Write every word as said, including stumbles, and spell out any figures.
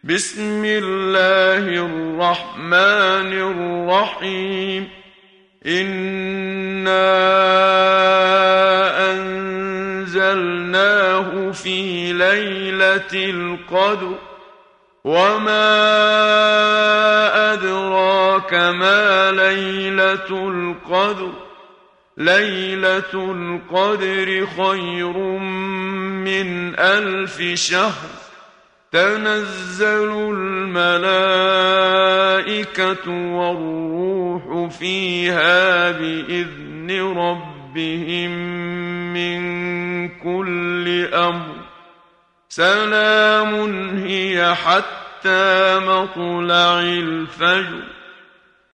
بسم الله الرحمن الرحيم إنا أنزلناه في ليلة القدر وما أدراك ما ليلة القدر ليلة القدر خير من ألف شهر تنزل الملائكة والروح فيها بإذن ربهم من كل أمر سلام هي حتى مطلع الفجر